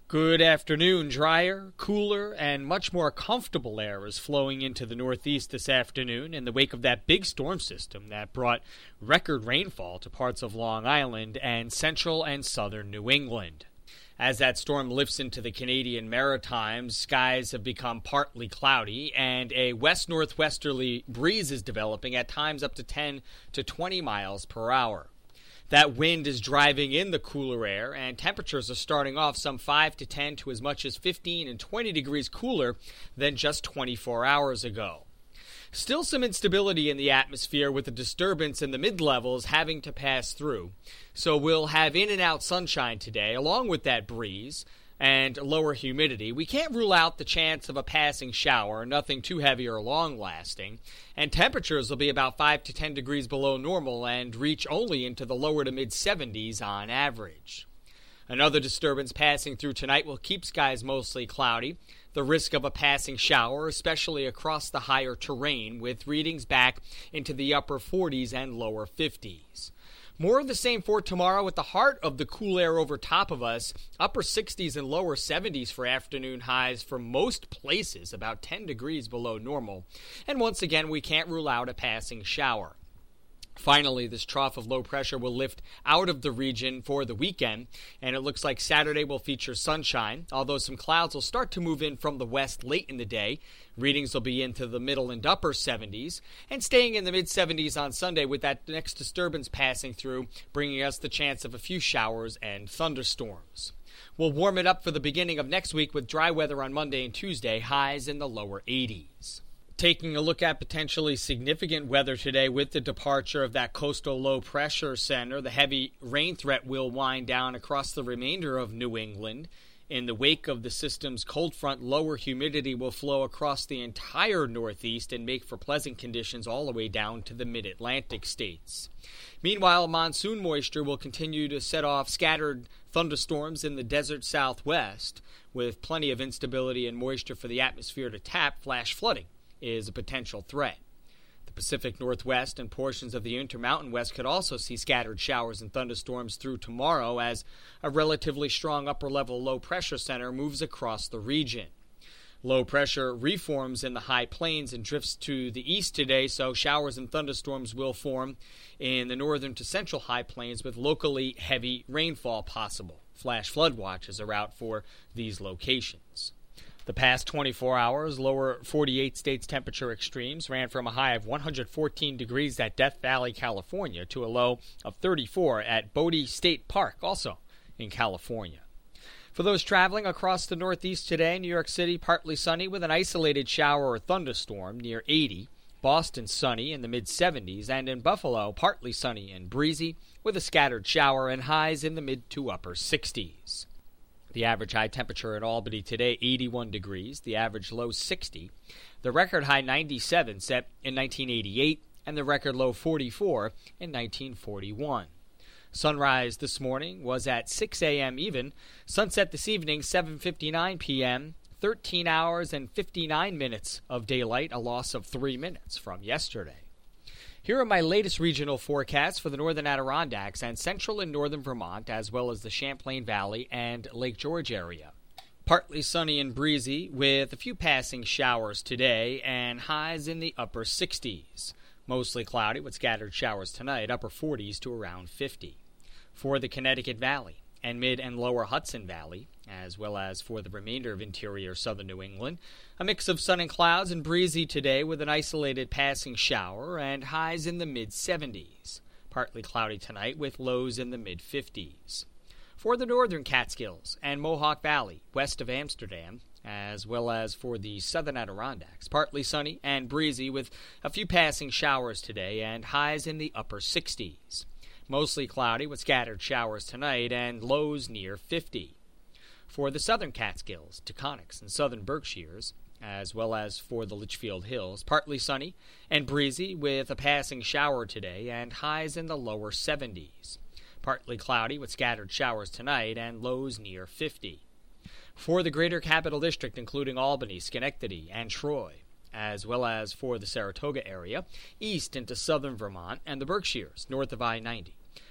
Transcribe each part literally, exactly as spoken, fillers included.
Good afternoon. Drier, cooler, and much more comfortable air is flowing into the Northeast this afternoon in the wake of that big storm system that brought record rainfall to parts of Long Island and central and southern New England. As that storm lifts into the Canadian Maritimes, skies have become partly cloudy, and a west-northwesterly breeze is developing at times up to ten to twenty miles per hour. That wind is driving in the cooler air, and temperatures are starting off some five to ten to as much as fifteen and twenty degrees cooler than just twenty-four hours ago. Still some instability in the atmosphere with the disturbance in the mid-levels having to pass through. So we'll have in and out sunshine today, along with that breeze and lower humidity. We can't rule out the chance of a passing shower, nothing too heavy or long-lasting. And temperatures will be about five to ten degrees below normal and reach only into the lower to mid-seventies on average. Another disturbance passing through tonight will keep skies mostly cloudy. The risk of a passing shower, especially across the higher terrain, with readings back into the upper forties and lower fifties. More of the same for tomorrow with the heart of the cool air over top of us, upper sixties and lower seventies for afternoon highs for most places, about ten degrees below normal. And once again, we can't rule out a passing shower. Finally, this trough of low pressure will lift out of the region for the weekend, and it looks like Saturday will feature sunshine, although some clouds will start to move in from the west late in the day. Readings will be into the middle and upper seventies, and staying in the mid-seventies on Sunday with that next disturbance passing through, bringing us the chance of a few showers and thunderstorms. We'll warm it up for the beginning of next week with dry weather on Monday and Tuesday, highs in the lower eighties. Taking a look at potentially significant weather today with the departure of that coastal low pressure center, the heavy rain threat will wind down across the remainder of New England. In the wake of the system's cold front, lower humidity will flow across the entire Northeast and make for pleasant conditions all the way down to the mid-Atlantic states. Meanwhile, monsoon moisture will continue to set off scattered thunderstorms in the desert Southwest, with plenty of instability and moisture for the atmosphere to tap. Flash flooding is a potential threat. The Pacific Northwest and portions of the Intermountain West could also see scattered showers and thunderstorms through tomorrow as a relatively strong upper-level low-pressure center moves across the region. Low pressure reforms in the high plains and drifts to the east today, so showers and thunderstorms will form in the northern to central high plains with locally heavy rainfall possible. Flash flood watches are out for these locations. The past twenty-four hours, lower forty-eight states temperature extremes ran from a high of one hundred fourteen degrees at Death Valley, California, to a low of thirty-four at Bodie State Park, also in California. For those traveling across the Northeast today, New York City partly sunny with an isolated shower or thunderstorm near eighty. Boston sunny in the mid-seventies, and in Buffalo partly sunny and breezy with a scattered shower and highs in the mid to upper sixties. The average high temperature in Albany today, eighty-one degrees. The average low, sixty. The record high, ninety-seven, set in nineteen eighty-eight, and the record low, forty-four, in nineteen forty-one. Sunrise this morning was at six a.m. even. Sunset this evening, seven fifty-nine p.m., thirteen hours and fifty-nine minutes of daylight, a loss of three minutes from yesterday. Here are my latest regional forecasts for the northern Adirondacks and central and northern Vermont, as well as the Champlain Valley and Lake George area. Partly sunny and breezy with a few passing showers today and highs in the upper sixties. Mostly cloudy with scattered showers tonight, upper forties to around fifty. For the Connecticut Valley and mid and lower Hudson Valley, as well as for the remainder of interior southern New England, a mix of sun and clouds and breezy today with an isolated passing shower and highs in the mid-seventies. Partly cloudy tonight with lows in the mid-fifties. For the northern Catskills and Mohawk Valley, west of Amsterdam, as well as for the southern Adirondacks, partly sunny and breezy with a few passing showers today and highs in the upper sixties. Mostly cloudy with scattered showers tonight and lows near fifty. For the southern Catskills, Taconics, and southern Berkshires, as well as for the Litchfield Hills, partly sunny and breezy with a passing shower today and highs in the lower seventies. Partly cloudy with scattered showers tonight and lows near fifty. For the greater Capital District, including Albany, Schenectady, and Troy, as well as for the Saratoga area, east into southern Vermont and the Berkshires, north of I ninety.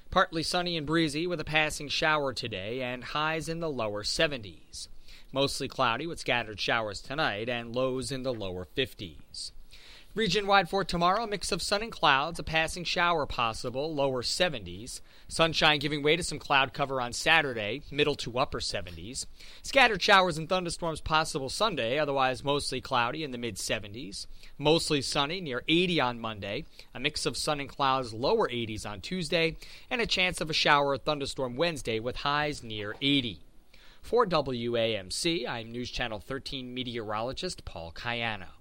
Partly sunny and breezy with a passing shower today and highs in the lower seventies. Mostly cloudy with scattered showers tonight and lows in the lower fifties. Region-wide for tomorrow, a mix of sun and clouds, a passing shower possible, lower seventies. Sunshine giving way to some cloud cover on Saturday, middle to upper seventies. Scattered showers and thunderstorms possible Sunday, otherwise mostly cloudy in the mid-seventies. Mostly sunny, near eighty on Monday. A mix of sun and clouds, lower eighties on Tuesday. And a chance of a shower or thunderstorm Wednesday with highs near eighty. For W A M C, I'm News Channel thirteen meteorologist Paul Cayano.